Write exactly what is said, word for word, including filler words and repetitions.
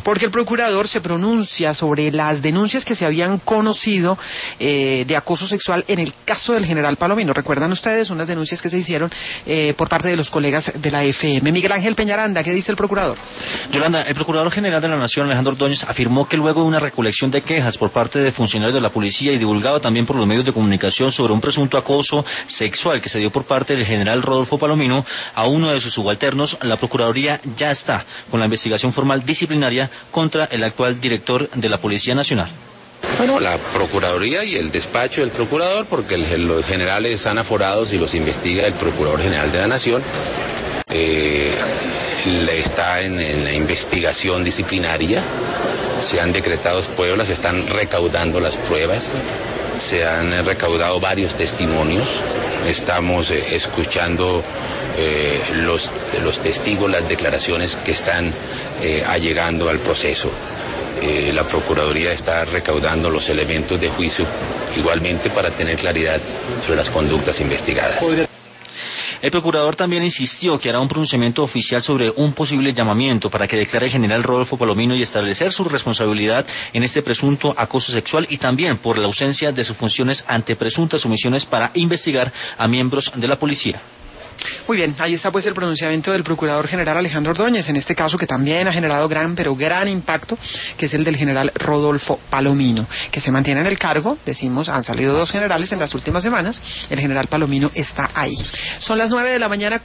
porque el procurador se pronuncia sobre las denuncias que se habían conocido eh, de acoso sexual en el caso del general Palomino. ¿Recuerdan ustedes unas denuncias que se hicieron eh, por parte de los colegas de la F M? Miguel Ángel Peñaranda, ¿qué dice el procurador? Yolanda, el Procurador General de la Nación, Alejandro Ordóñez, afirmó que luego de una recolección de quejas por parte de funcionarios de la policía y divulgado también por los medios de comunicación sobre un presunto acoso sexual que se dio por parte del general Rodolfo Palomino a uno de sus subalternos, la Procuraduría ya está con la investigación formal disciplinaria contra el actual director de la Policía Nacional. Bueno, la Procuraduría y el despacho del Procurador, porque el, los generales están aforados y los investiga el Procurador General de la Nación, eh, está en, en la investigación disciplinaria, se han decretado pruebas, se están recaudando las pruebas, se han recaudado varios testimonios, estamos eh, escuchando eh, los, los testigos, las declaraciones que están eh, allegando al proceso. Eh, la Procuraduría está recaudando los elementos de juicio igualmente para tener claridad sobre las conductas investigadas. El procurador también insistió que hará un pronunciamiento oficial sobre un posible llamamiento para que declare el general Rodolfo Palomino y establecer su responsabilidad en este presunto acoso sexual y también por la ausencia de sus funciones ante presuntas omisiones para investigar a miembros de la policía. Muy bien, ahí está pues el pronunciamiento del Procurador General Alejandro Ordóñez, en este caso que también ha generado gran, pero gran impacto, que es el del general Rodolfo Palomino, que se mantiene en el cargo. Decimos, han salido dos generales en las últimas semanas, el general Palomino está ahí. Son las nueve de la mañana.